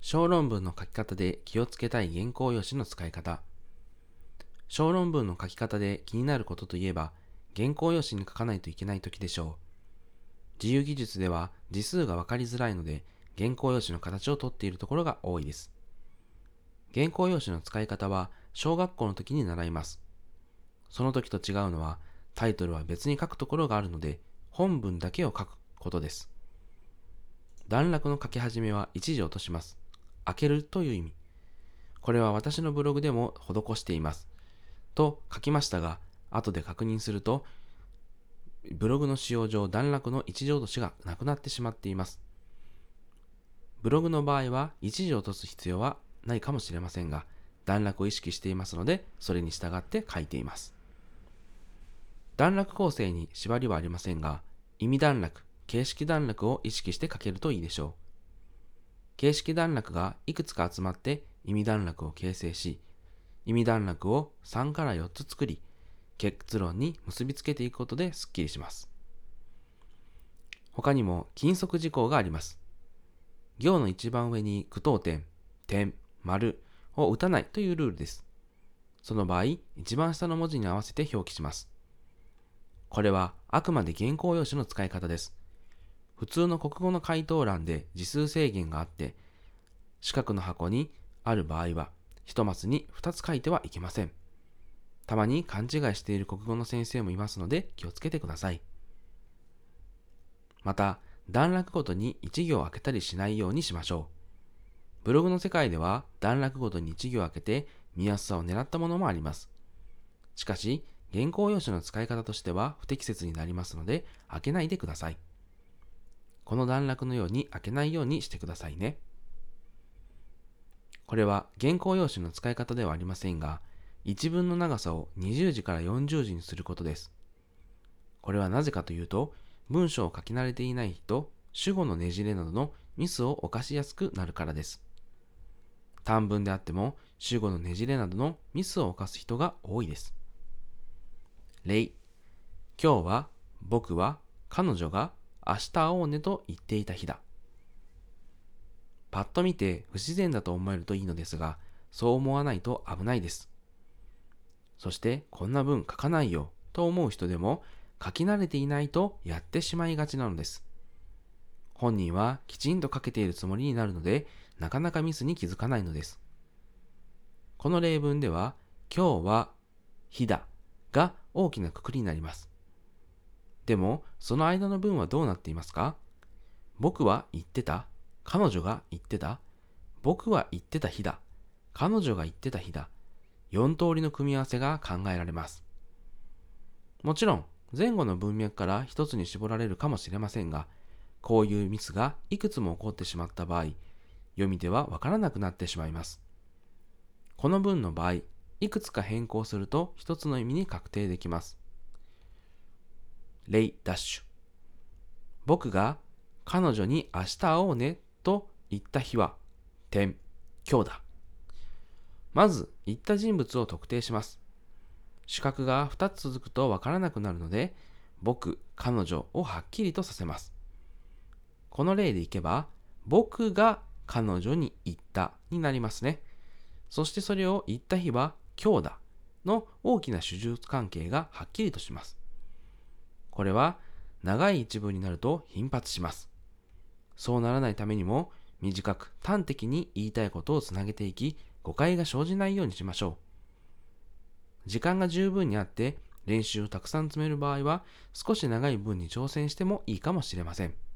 小論文の書き方で気をつけたい原稿用紙の使い方。小論文の書き方で気になることといえば、原稿用紙に書かないといけない時でしょう。自由記述では字数がわかりづらいので、原稿用紙の形をとっているところが多いです。原稿用紙の使い方は小学校の時に習います。その時と違うのは、タイトルは別に書くところがあるので、本文だけを書くことです。段落の書き始めは一時落とします。開けるという意味。これは私のブログでも施しています。と書きましたが、後で確認すると、ブログの使用上段落の一時落としがなくなってしまっています。ブログの場合は一時落とす必要はないかもしれませんが、段落を意識していますので、それに従って書いています。段落構成に縛りはありませんが、意味段落、形式段落を意識して書けるといいでしょう。形式段落がいくつか集まって意味段落を形成し、意味段落を3から4つ作り、結論に結びつけていくことですっきりします。他にも禁則事項があります。行の一番上に句読点、点、丸を打たないというルールです。その場合、一番下の文字に合わせて表記します。これはあくまで原稿用紙の使い方です。普通の国語の回答欄で字数制限があって、四角の箱にある場合は、一マスに2つ書いてはいけません。たまに勘違いしている国語の先生もいますので気をつけてください。また、段落ごとに1行空けたりしないようにしましょう。ブログの世界では段落ごとに1行空けて見やすさを狙ったものもあります。しかし、原稿用紙の使い方としては不適切になりますので、開けないでください。この段落のように開けないようにしてくださいね。これは原稿用紙の使い方ではありませんが、一文の長さを20字から40字にすることです。これはなぜかというと、文章を書き慣れていない人、主語のねじれなどのミスを犯しやすくなるからです。短文であっても、主語のねじれなどのミスを犯す人が多いです。例、今日は僕は彼女が明日会おうねと言っていた日だ。パッと見て不自然だと思えるといいのですが、そう思わないと危ないです。そしてこんな文書かないよと思う人でも、書き慣れていないとやってしまいがちなのです。本人はきちんと書けているつもりになるので、なかなかミスに気づかないのです。この例文では、今日は日だが大きな括りになります。でも、その間の文はどうなっていますか？僕は言ってた、彼女が言ってた、僕は言ってた日だ、彼女が言ってた日だ、4通りの組み合わせが考えられます。もちろん、前後の文脈から一つに絞られるかもしれませんが、こういうミスがいくつも起こってしまった場合、読み手はわからなくなってしまいます。この文の場合、いくつか変更すると一つの意味に確定できます。例ダッシュ。僕が彼女に明日会おうねと言った日は、今日だ。まず、言った人物を特定します。主格が2つ続くとわからなくなるので、僕、彼女をはっきりとさせます。この例でいけば、僕が彼女に言ったになりますね。そしてそれを言った日は今日だの大きな主従関係がはっきりとします。これは長い一文になると頻発します。そうならないためにも短く端的に言いたいことをつなげていき、誤解が生じないようにしましょう。時間が十分にあって練習をたくさん詰める場合は、少し長い文に挑戦してもいいかもしれません。